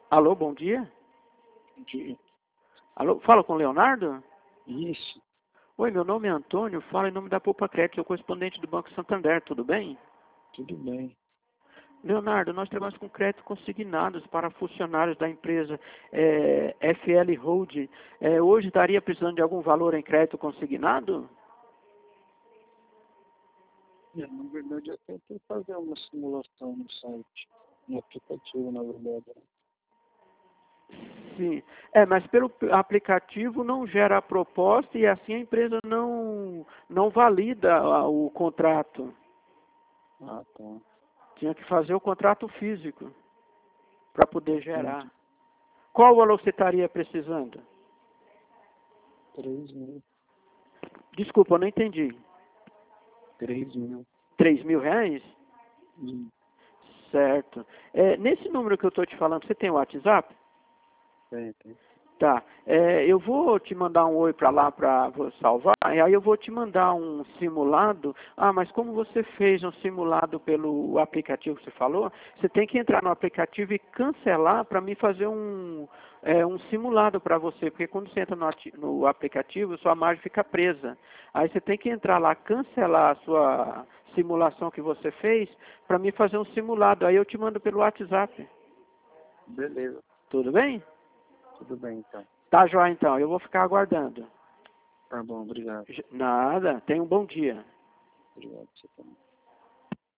Alô, bom dia. De... Alô, fala com o Leonardo? Isso, Oi, meu nome é Antônio, falo em nome da Poupa Crédito, sou correspondente do Banco Santander, tudo bem? tudo bem. Leonardo, nós trabalhamos com crédito consignados para funcionários da empresa FL Hold. Hoje estaria precisando de algum valor em crédito consignado? Na verdade, eu tentei fazer uma simulação no site, no aplicativo, na verdade. Sim. Mas pelo aplicativo não gera a proposta e assim a empresa não valida o contrato. Ah, tá. Tinha que fazer o contrato físico para poder gerar. Entendi. Qual valor você estaria precisando? 3.000. Desculpa, eu não entendi. 3.000. R$ 3.000? Hum, Certo. Nesse número que eu estou te falando, você tem o WhatsApp? tem. Tá. Eu vou te mandar um oi para lá para salvar, e aí eu vou te mandar um simulado. Ah, mas como você fez um simulado pelo aplicativo que você falou, você tem que entrar no aplicativo e cancelar para mim fazer um simulado para você, porque quando você entra no aplicativo, sua margem fica presa. Aí você tem que entrar lá, cancelar a sua simulação que você fez para mim fazer um simulado. Aí eu te mando pelo WhatsApp. Beleza, Tudo bem? tudo bem então. Tá, joia, então. Eu vou ficar aguardando. Tá bom, obrigado. Nada. Tenha um bom dia. Obrigado, você também.